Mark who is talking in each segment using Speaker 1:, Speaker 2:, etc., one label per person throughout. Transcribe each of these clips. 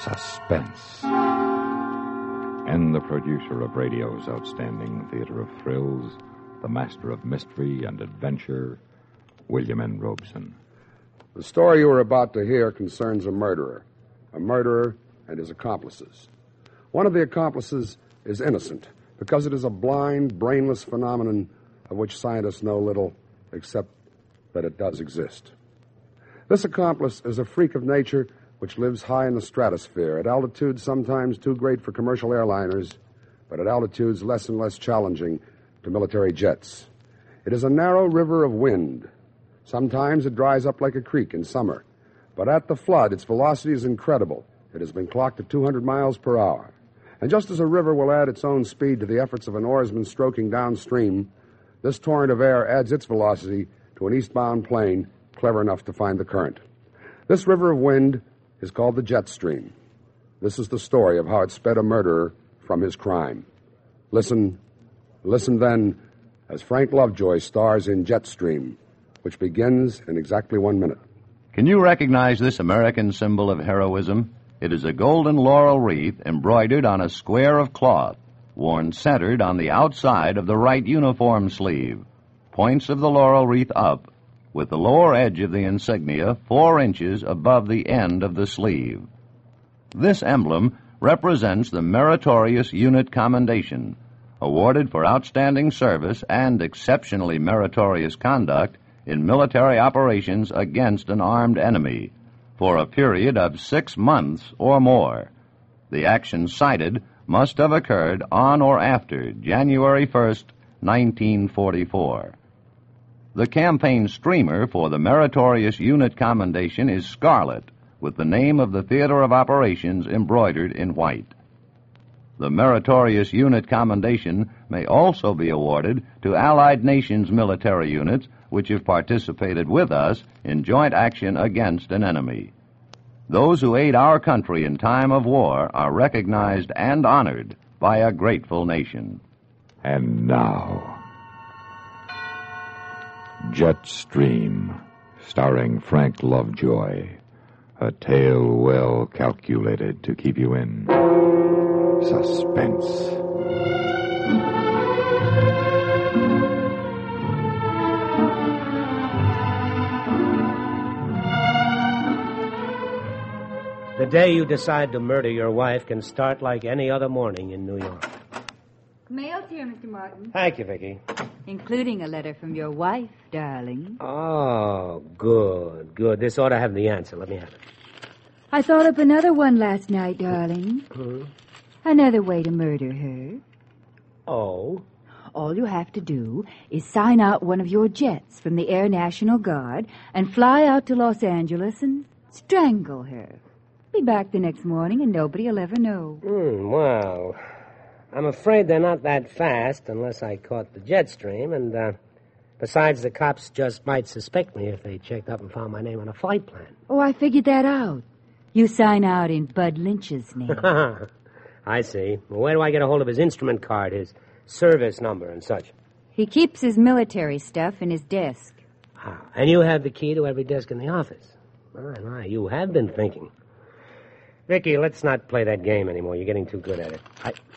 Speaker 1: Suspense. And the producer of radio's outstanding theater of thrills, the master of mystery and adventure, William N. Robeson.
Speaker 2: The story you are about to hear concerns a murderer and his accomplices. One of the accomplices is innocent because it is a blind, brainless phenomenon of which scientists know little except that it does exist. This accomplice is a freak of nature which lives high in the stratosphere, at altitudes sometimes too great for commercial airliners, but at altitudes less and less challenging to military jets. It is a narrow river of wind. Sometimes it dries up like a creek in summer, but at the flood, its velocity is incredible. It has been clocked at 200 miles per hour. And just as a river will add its own speed to the efforts of an oarsman stroking downstream, this torrent of air adds its velocity to an eastbound plane clever enough to find the current. This river of wind is called the jet stream. This is the story of how it sped a murderer from his crime. Listen then, as Frank Lovejoy stars in Jetstream, which begins in exactly 1 minute.
Speaker 3: Can you recognize this American symbol of heroism? It is a golden laurel wreath embroidered on a square of cloth, worn centered on the outside of the right uniform sleeve. Points of the laurel wreath up, with the lower edge of the insignia 4 inches above the end of the sleeve. This emblem represents the Meritorious Unit Commendation, awarded for outstanding service and exceptionally meritorious conduct in military operations against an armed enemy for a period of 6 months or more. The action cited must have occurred on or after January 1st, 1944. The campaign streamer for the Meritorious Unit Commendation is scarlet, with the name of the theater of operations embroidered in white. The Meritorious Unit Commendation may also be awarded to Allied nations' military units which have participated with us in joint action against an enemy. Those who aid our country in time of war are recognized and honored by a grateful nation.
Speaker 1: And now, Jetstream, starring Frank Lovejoy. A tale well calculated to keep you in suspense.
Speaker 4: The day you decide to murder your wife can start like any other morning in New York.
Speaker 5: Mail's here, Mr. Martin.
Speaker 4: Thank you, Vicki.
Speaker 5: Including a letter from your wife, darling.
Speaker 4: Oh, good, good. This ought to have the answer. Let me have it.
Speaker 5: I thought up another one last night, darling. Another way to murder her.
Speaker 4: Oh?
Speaker 5: All you have to do is sign out one of your jets from the Air National Guard and fly out to Los Angeles and strangle her. Be back the next morning and nobody will ever know.
Speaker 4: Well, I'm afraid they're not that fast unless I caught the jet stream, and besides, the cops just might suspect me if they checked up and found my name on a flight plan.
Speaker 5: Oh, I figured that out. You sign out in Bud Lynch's name.
Speaker 4: I see. Well, where do I get a hold of his instrument card, his service number and such?
Speaker 5: He keeps his military stuff in his desk.
Speaker 4: Ah, and you have the key to every desk in the office. My, you have been thinking. Vicky, let's not play that game anymore. You're getting too good at it.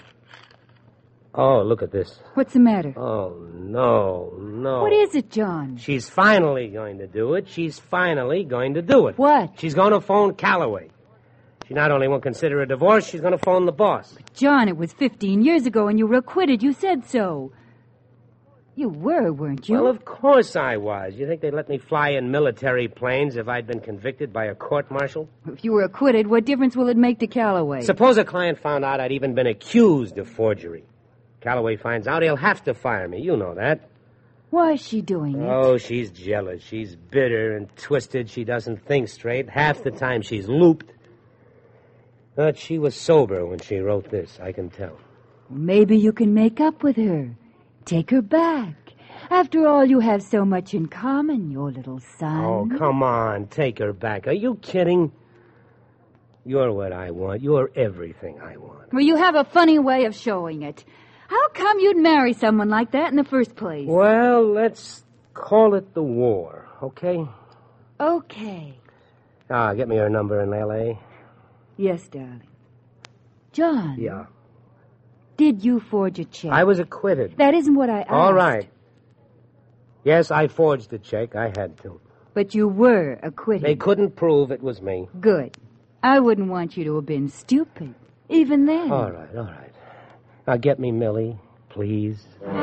Speaker 4: Oh, look at this.
Speaker 5: What's the matter?
Speaker 4: Oh, no.
Speaker 5: What is it, John?
Speaker 4: She's finally going to do it. She's finally going to do it.
Speaker 5: What?
Speaker 4: She's going to phone Calloway. She not only won't consider a divorce, she's going to phone the boss.
Speaker 5: But John, it was 15 years ago and you were acquitted. You said so. You were, weren't you?
Speaker 4: Well, of course I was. You think they'd let me fly in military planes if I'd been convicted by a court-martial?
Speaker 5: If you were acquitted, what difference will it make to Calloway?
Speaker 4: Suppose a client found out I'd even been accused of forgery. Calloway finds out, he'll have to fire me. You know that.
Speaker 5: Why is she doing it?
Speaker 4: Oh, she's jealous. She's bitter and twisted. She doesn't think straight. Half the time she's looped. But she was sober when she wrote this, I can tell.
Speaker 5: Maybe you can make up with her. Take her back. After all, you have so much in common, your little son.
Speaker 4: Oh, come on. Take her back. Are you kidding? You're what I want. You're everything I want.
Speaker 5: Well, you have a funny way of showing it. How come you'd marry someone like that in the first place?
Speaker 4: Well, let's call it the war, okay?
Speaker 5: Okay.
Speaker 4: Get me her number in L.A.
Speaker 5: Yes, darling. John.
Speaker 4: Yeah.
Speaker 5: Did you forge a check?
Speaker 4: I was acquitted.
Speaker 5: That isn't what I asked.
Speaker 4: All right. Yes, I forged the check. I had to.
Speaker 5: But you were acquitted.
Speaker 4: They couldn't prove it was me.
Speaker 5: Good. I wouldn't want you to have been stupid, even then.
Speaker 4: All right. Now get me Millie, please.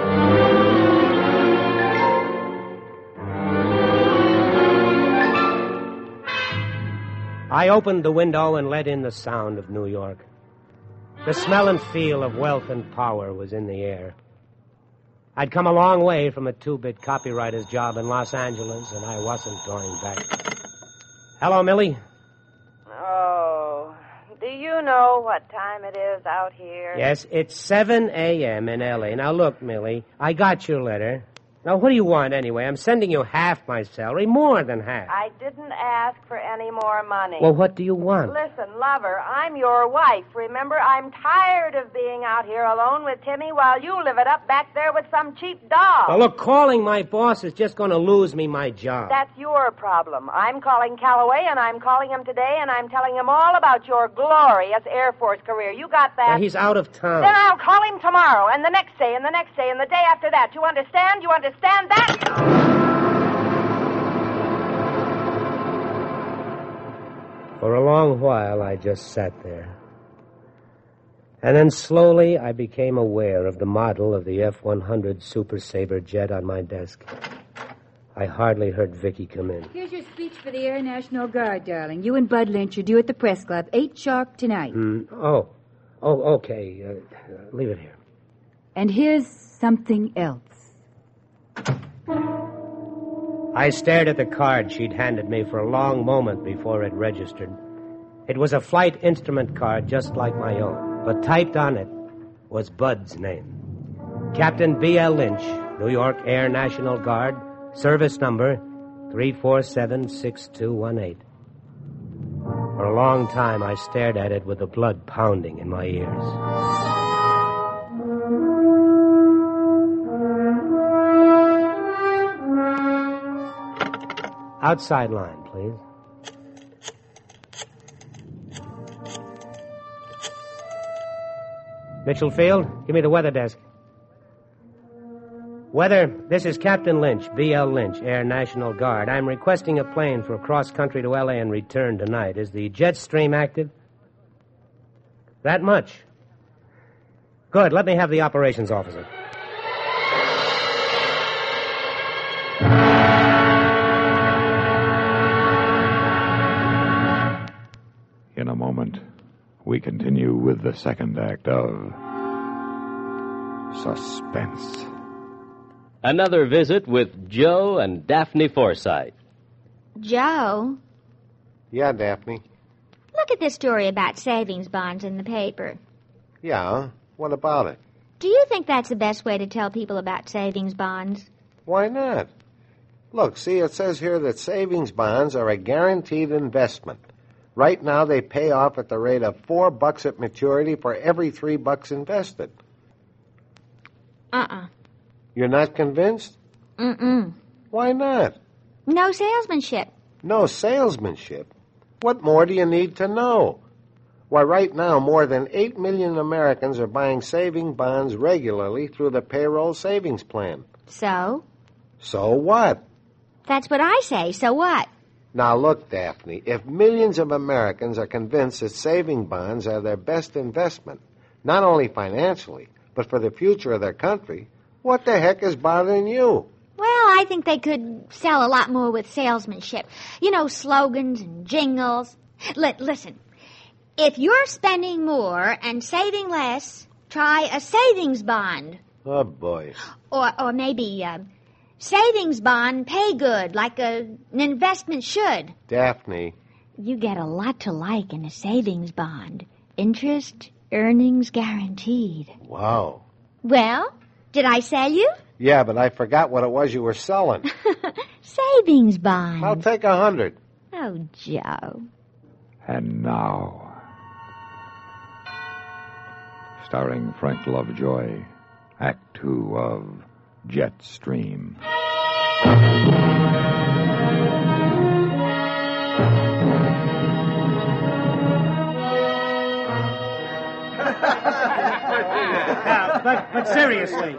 Speaker 4: I opened the window and let in the sound of New York. The smell and feel of wealth and power was in the air. I'd come a long way from a two-bit copywriter's job in Los Angeles, and I wasn't going back. Hello, Millie.
Speaker 6: Oh, do you know what time it is out here?
Speaker 4: Yes, it's 7 a.m. in L.A. Now, look, Millie, I got your letter. Now, what do you want, anyway? I'm sending you half my salary, more than half.
Speaker 6: I didn't ask for any more money.
Speaker 4: Well, what do you want?
Speaker 6: Listen, lover, I'm your wife. Remember, I'm tired of being out here alone with Timmy while you live it up back there with some cheap doll.
Speaker 4: Well, look, calling my boss is just going to lose me my job.
Speaker 6: That's your problem. I'm calling Calloway, and I'm calling him today, and I'm telling him all about your glorious Air Force career. You got that?
Speaker 4: Well, he's out of town.
Speaker 6: Then I'll call him tomorrow, and the next day, and the next day, and the day after that. You understand? You understand that?
Speaker 4: For a long while, I just sat there. And then slowly, I became aware of the model of the F-100 Super Sabre jet on my desk. I hardly heard Vicky come in.
Speaker 5: Here's your speech for the Air National Guard, darling. You and Bud Lynch are due at the press club, 8 sharp tonight.
Speaker 4: Oh, okay. Leave it here.
Speaker 5: And here's something else.
Speaker 4: I stared at the card she'd handed me for a long moment before it registered. It was a flight instrument card just like my own, but typed on it was Bud's name. Captain B.L. Lynch, New York Air National Guard, service number 3476218. For a long time, I stared at it with the blood pounding in my ears. Outside line, please. Mitchell Field, give me the weather desk. Weather, this is Captain Lynch, B.L. Lynch, Air National Guard. I'm requesting a plane for cross-country to L.A. and return tonight. Is the jet stream active? That much? Good, let me have the operations officer.
Speaker 1: In a moment, we continue with the second act of Suspense.
Speaker 7: Another visit with Joe and Daphne Forsythe.
Speaker 8: Joe,
Speaker 9: Yeah, Daphne.
Speaker 8: look at this story about savings bonds in the paper.
Speaker 9: Yeah, what about it?
Speaker 8: Do you think that's the best way to tell people about savings bonds?
Speaker 9: Why not? Look, see, it says here that savings bonds are a guaranteed investment. Right now, they pay off at the rate of $4 at maturity for every $3 invested. You're not convinced?
Speaker 8: Mm-mm.
Speaker 9: Why not?
Speaker 8: No salesmanship.
Speaker 9: No salesmanship? What more do you need to know? Why, right now, more than 8 million Americans are buying saving bonds regularly through the payroll savings plan.
Speaker 8: So?
Speaker 9: So what?
Speaker 8: That's what I say. So what?
Speaker 9: Now, look, Daphne, if millions of Americans are convinced that saving bonds are their best investment, not only financially, but for the future of their country, what the heck is bothering you?
Speaker 8: Well, I think they could sell a lot more with salesmanship. You know, slogans and jingles. Listen, if you're spending more and saving less, try a savings bond.
Speaker 9: Oh, boy.
Speaker 8: Or maybe savings bond pay good, like an investment should.
Speaker 9: Daphne.
Speaker 8: You get a lot to like in a savings bond. Interest, earnings guaranteed.
Speaker 9: Wow.
Speaker 8: Well, did I sell you?
Speaker 9: Yeah, but I forgot what it was you were selling.
Speaker 8: Savings bond.
Speaker 9: I'll take 100.
Speaker 8: Oh, Joe.
Speaker 1: And now, starring Frank Lovejoy, Act 2 of Jetstream.
Speaker 4: But seriously,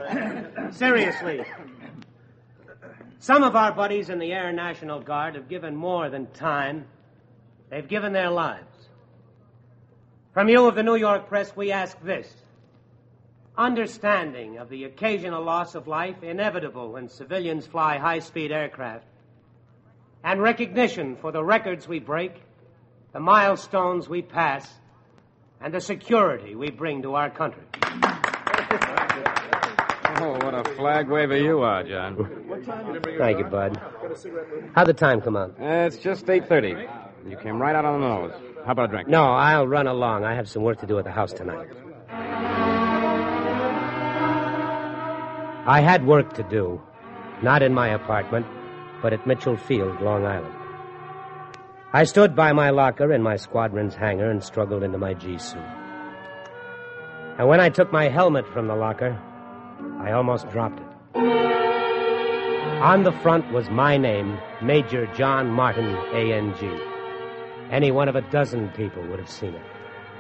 Speaker 4: some of our buddies in the Air National Guard have given more than time. They've given their lives. From you of the New York Press, we ask this. Understanding of the occasional loss of life inevitable when civilians fly high-speed aircraft, and recognition for the records we break, the milestones we pass, and the security we bring to our country.
Speaker 10: Oh, what a flag waver you are, John.
Speaker 4: Thank you, Bud. How'd the time come out?
Speaker 10: It's just 8:30. You came right out on the nose. How about a drink?
Speaker 4: No, I'll run along. I have some work to do at the house tonight. I had work to do. Not in my apartment, but at Mitchell Field, Long Island. I stood by my locker in my squadron's hangar and struggled into my G-suit. And when I took my helmet from the locker, I almost dropped it. On the front was my name, Major John Martin, A.N.G. Any one of a dozen people would have seen it.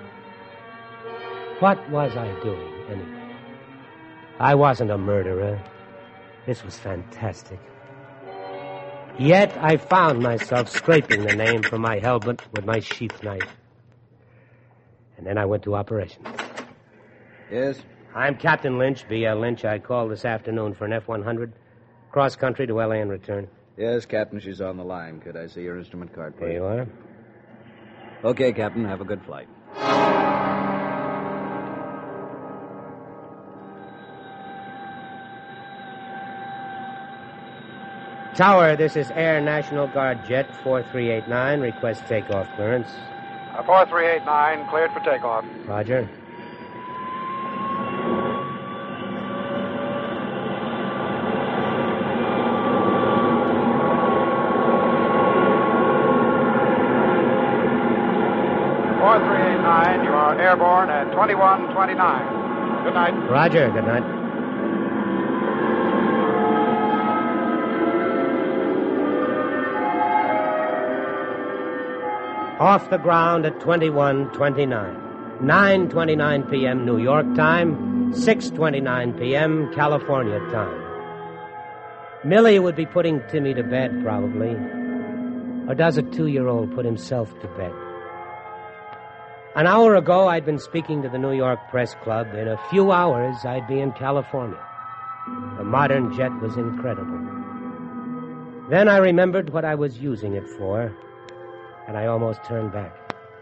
Speaker 4: What was I doing, anyway? I wasn't a murderer. This was fantastic. Yet I found myself scraping the name from my helmet with my sheath knife. And then I went to operations.
Speaker 11: Yes?
Speaker 4: I'm Captain Lynch, B.L. Lynch. I called this afternoon for an F-100. Cross country to L.A. and return.
Speaker 11: Yes, Captain, she's on the line. Could I see your instrument card, please?
Speaker 4: There you are.
Speaker 11: Okay, Captain, have a good flight.
Speaker 4: Tower, this is Air National Guard Jet 4389. Request takeoff clearance.
Speaker 12: 4389, cleared for takeoff.
Speaker 4: Roger.
Speaker 12: You are airborne at 2129. Good night.
Speaker 4: Roger, good night. Off the ground at 2129. 9:29 p.m. New York time, 6:29 p.m. California time. Millie would be putting Timmy to bed, probably. Or does a 2-year-old put himself to bed? An hour ago, I'd been speaking to the New York Press Club. In a few hours, I'd be in California. The modern jet was incredible. Then I remembered what I was using it for, and I almost turned back.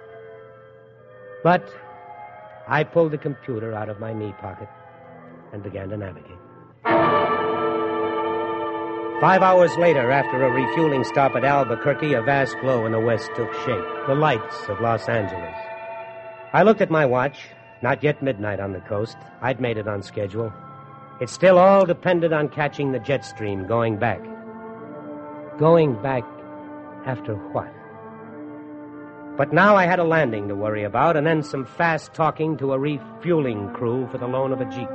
Speaker 4: But I pulled the computer out of my knee pocket and began to navigate. 5 hours later, after a refueling stop at Albuquerque, a vast glow in the west took shape. The lights of Los Angeles. I looked at my watch. Not yet midnight on the coast. I'd made it on schedule. It still all depended on catching the jet stream going back. Going back after what? But now I had a landing to worry about, and then some fast talking to a refueling crew for the loan of a Jeep.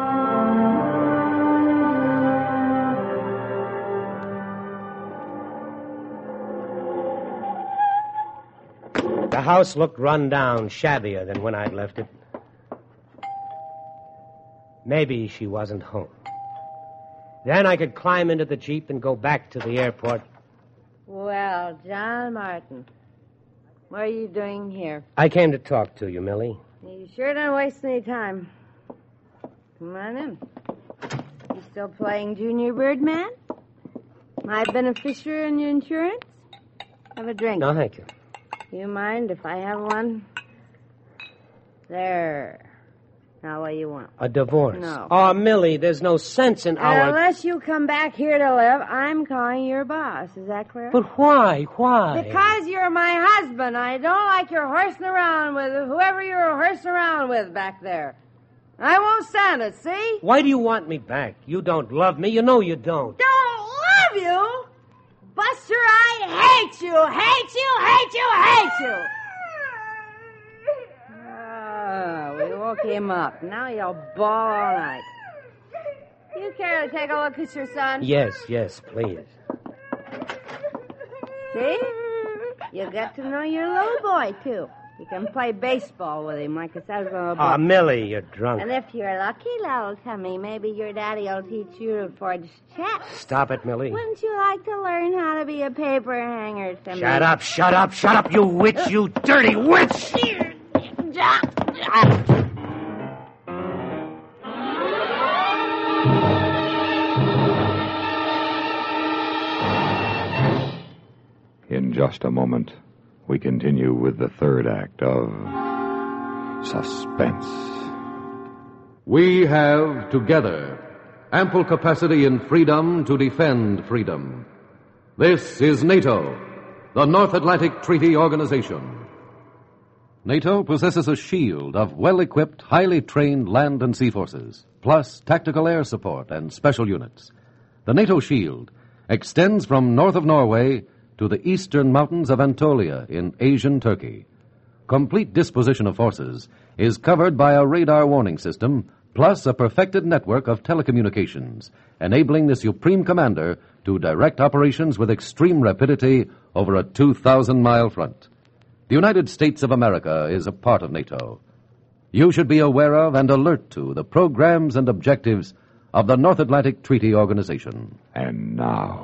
Speaker 4: The house looked run down, shabbier than when I'd left it. Maybe she wasn't home. Then I could climb into the Jeep and go back to the airport.
Speaker 6: Well, John Martin, what are you doing here?
Speaker 4: I came to talk to you, Millie.
Speaker 6: You sure don't waste any time. Come on in. You still playing Junior Birdman? My beneficiary in your insurance? Have a drink.
Speaker 4: No, thank you.
Speaker 6: You mind if I have one? There. Now, what do you want?
Speaker 4: A divorce.
Speaker 6: No.
Speaker 4: Oh, Millie, there's no sense in our...
Speaker 6: Unless you come back here to live, I'm calling your boss. Is that clear?
Speaker 4: But why? Why?
Speaker 6: Because you're my husband. I don't like your horsing around with whoever you're horsing around with back there. I won't stand it, see?
Speaker 4: Why do you want me back? You don't love me. You know you don't.
Speaker 6: Don't love you? Buster, I hate you, hate you, hate you, hate you. We woke him up. Now he'll bawl all night. You care to take a look at your son?
Speaker 4: Yes, please.
Speaker 6: See? You get to know your little boy, too. You can play baseball with him like it says on the book.
Speaker 4: Oh, Millie, you're drunk.
Speaker 6: And if you're lucky, little Timmy, maybe your daddy will teach you to forge checks.
Speaker 4: Stop it, Millie.
Speaker 6: Wouldn't you like to learn how to be a paper hanger, Timmy?
Speaker 4: Shut up, shut up, shut up, you witch, you dirty witch!
Speaker 1: In just a moment, we continue with the third act of Suspense.
Speaker 13: We have, together, ample capacity and freedom to defend freedom. This is NATO, the North Atlantic Treaty Organization. NATO possesses a shield of well-equipped, highly trained land and sea forces, plus tactical air support and special units. The NATO shield extends from north of Norway to the eastern mountains of Anatolia in Asian Turkey. Complete disposition of forces is covered by a radar warning system, plus a perfected network of telecommunications, enabling the Supreme Commander to direct operations with extreme rapidity over a 2,000-mile front. The United States of America is a part of NATO. You should be aware of and alert to the programs and objectives of the North Atlantic Treaty Organization.
Speaker 1: And now,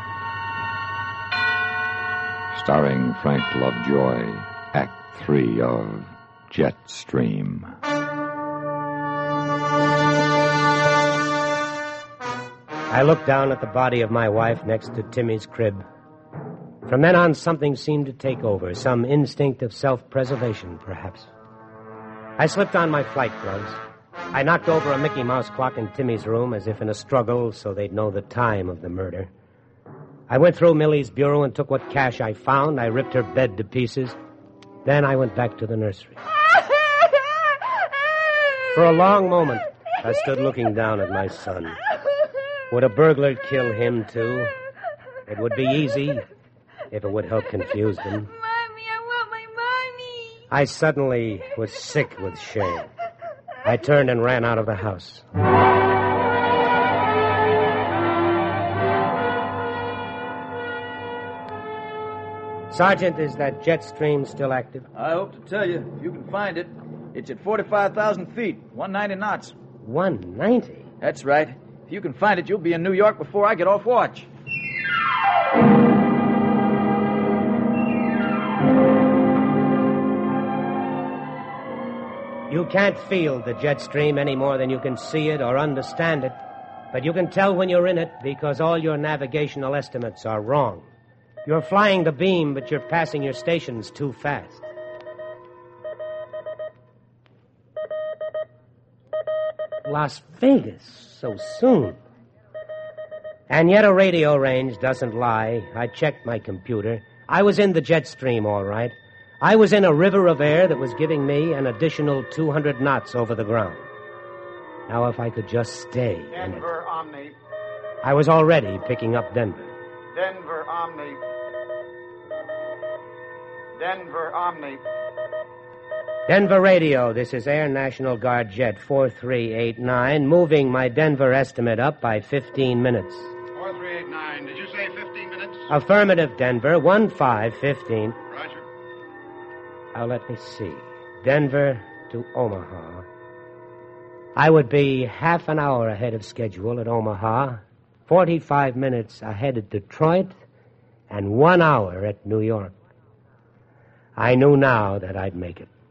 Speaker 1: starring Frank Lovejoy, Act 3 of Jetstream.
Speaker 4: I looked down at the body of my wife next to Timmy's crib. From then on, something seemed to take over, some instinct of self-preservation, perhaps. I slipped on my flight gloves. I knocked over a Mickey Mouse clock in Timmy's room as if in a struggle so they'd know the time of the murder. I went through Millie's bureau and took what cash I found. I ripped her bed to pieces. Then I went back to the nursery. For a long moment, I stood looking down at my son. Would a burglar kill him, too? It would be easy if it would help confuse them.
Speaker 8: Mommy, I want my mommy.
Speaker 4: I suddenly was sick with shame. I turned and ran out of the house. Sergeant, is that jet stream still active?
Speaker 14: I hope to tell you, if you can find it. It's at 45,000 feet, 190 knots.
Speaker 4: 190?
Speaker 14: That's right. If you can find it, you'll be in New York before I get off watch.
Speaker 4: You can't feel the jet stream any more than you can see it or understand it. But you can tell when you're in it because all your navigational estimates are wrong. You're flying the beam, but you're passing your stations too fast. Las Vegas, so soon. And yet a radio range doesn't lie. I checked my computer. I was in the jet stream, all right. I was in a river of air that was giving me an additional 200 knots over the ground. Now, if I could just stay in it.
Speaker 12: Denver, Omni.
Speaker 4: I was already picking up Denver.
Speaker 12: Denver, Omni. Denver, Omni.
Speaker 4: Denver Radio, this is Air National Guard Jet 4389, moving my Denver estimate up by 15 minutes.
Speaker 12: 4389, did you say 15 minutes?
Speaker 4: Affirmative, Denver, 1515.
Speaker 12: Roger.
Speaker 4: Now, let me see. Denver to Omaha. I would be half an hour ahead of schedule at Omaha, 45 minutes ahead at Detroit, and 1 hour at New York. I knew now that I'd make it.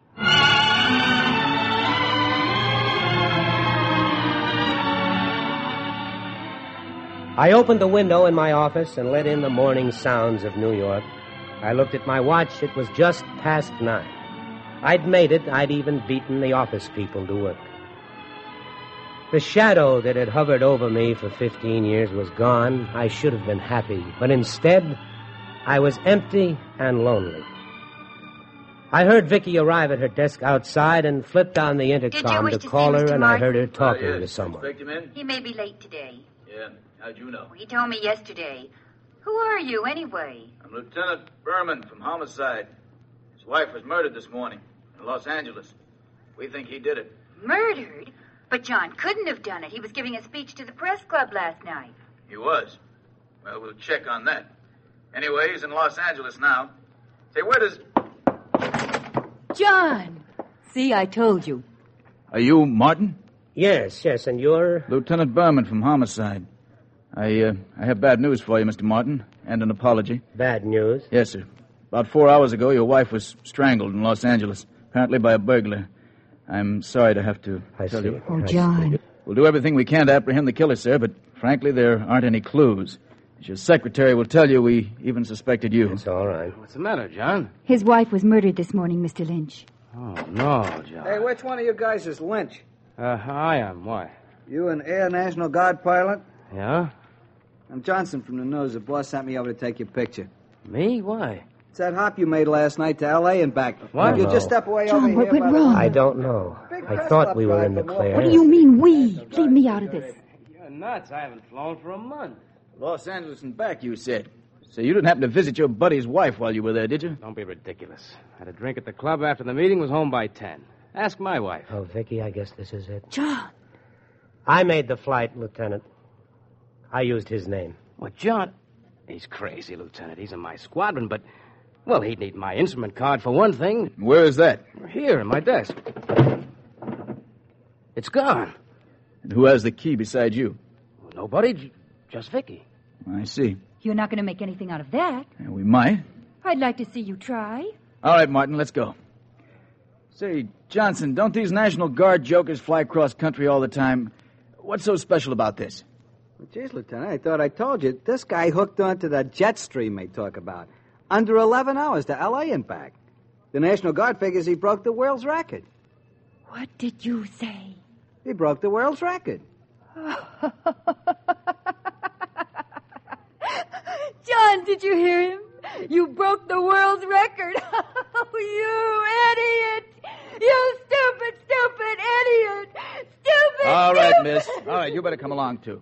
Speaker 4: I opened the window in my office and let in the morning sounds of New York. I looked at my watch. It was just past 9. I'd made it. I'd even beaten the office people to work. The shadow that had hovered over me for 15 years was gone. I should have been happy, but instead, I was empty and lonely. I heard Vicky arrive at her desk outside and flipped on the intercom to call her, and I heard her talking to someone.
Speaker 15: He may be late today.
Speaker 16: Yeah, how'd you know?
Speaker 15: He told me yesterday. Who are you, anyway?
Speaker 16: I'm Lieutenant Berman from Homicide. His wife was murdered this morning in Los Angeles. We think he did it.
Speaker 15: Murdered? But John couldn't have done it. He was giving a speech to the press club last night.
Speaker 16: He was. Well, we'll check on that. Anyway, he's in Los Angeles now. Say, where does...
Speaker 5: John! See, I told you.
Speaker 16: Are you Martin?
Speaker 4: Yes, and you're?
Speaker 16: Lieutenant Berman from Homicide. I have bad news for you, Mr. Martin, and an apology.
Speaker 4: Bad news?
Speaker 16: Yes, sir. About 4 hours ago, your wife was strangled in Los Angeles, apparently by a burglar. I'm sorry to have to tell you.
Speaker 5: Oh, John.
Speaker 16: We'll do everything we can to apprehend the killer, sir, but frankly, there aren't any clues. As your secretary will tell you, we even suspected you.
Speaker 4: It's all right.
Speaker 14: What's the matter, John?
Speaker 5: His wife was murdered this morning, Mr. Lynch.
Speaker 14: Oh, no, John.
Speaker 11: Hey, which one of you guys is Lynch?
Speaker 14: I am. Why?
Speaker 11: You an Air National Guard pilot?
Speaker 14: Yeah?
Speaker 11: I'm Johnson from the news. The boss sent me over to take your picture.
Speaker 14: Me? Why?
Speaker 11: It's that hop you made last night to L.A. and back.
Speaker 14: What?
Speaker 11: You just step away
Speaker 5: John,
Speaker 11: over
Speaker 5: what
Speaker 11: here.
Speaker 5: went
Speaker 11: by the-
Speaker 5: wrong?
Speaker 4: I don't know. I thought we were in the clear.
Speaker 5: What do you mean, we? Leave me out of this.
Speaker 14: You're nuts. I haven't flown for a month.
Speaker 16: Los Angeles and back, you said. So you didn't happen to visit your buddy's wife while you were there, did you?
Speaker 14: Don't be ridiculous. Had a drink at the club after the meeting, was home by 10. Ask my wife.
Speaker 4: Oh, Vicky, I guess this is it.
Speaker 5: John!
Speaker 4: I made the flight, Lieutenant. I used his name.
Speaker 14: Well, John, he's crazy, Lieutenant. He's in my squadron, but, well, he'd need my instrument card for one thing.
Speaker 16: Where is that?
Speaker 14: Here, in my desk. It's gone.
Speaker 16: And who has the key besides you?
Speaker 14: Well, nobody, just Vicky.
Speaker 16: I see.
Speaker 5: You're not going to make anything out of that.
Speaker 16: Yeah, we might.
Speaker 5: I'd like to see you try.
Speaker 16: All right, Martin, let's go. Say, Johnson, don't these National Guard jokers fly cross country all the time? What's so special about this?
Speaker 11: Well, geez, Lieutenant, I thought I told you. This guy hooked onto the jet stream they talk about. Under 11 hours to L.A. and back. The National Guard figures he broke the world's record.
Speaker 5: What did you say?
Speaker 11: He broke the world's record.
Speaker 5: John, did you hear him? You broke the world's record. Oh, you idiot. You stupid idiot. Stupid,
Speaker 16: All right,
Speaker 5: stupid.
Speaker 16: miss. All right, you better come along, too.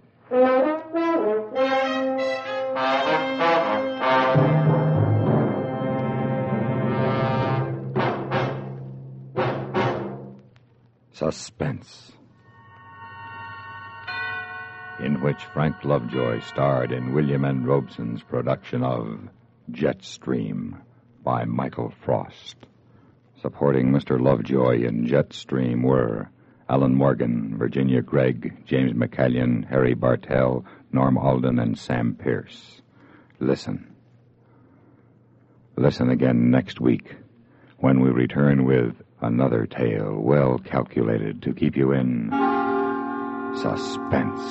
Speaker 1: Suspense, in which Frank Lovejoy starred in William N. Robeson's production of Jetstream by Michael Frost. Supporting Mr. Lovejoy in Jetstream were Alan Morgan, Virginia Gregg, James McCallion, Harry Bartell, Norm Alden, and Sam Pierce. Listen. Listen again next week when we return with another tale well calculated to keep you in suspense.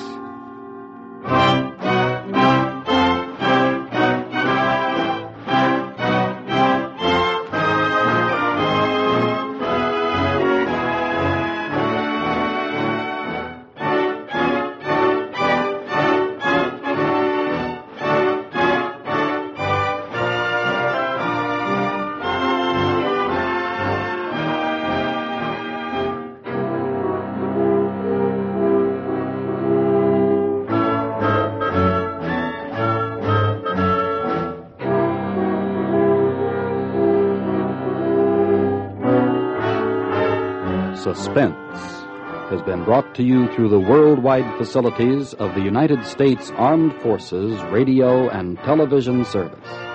Speaker 17: Suspense has been brought to you through the worldwide facilities of the United States Armed Forces Radio and Television Service.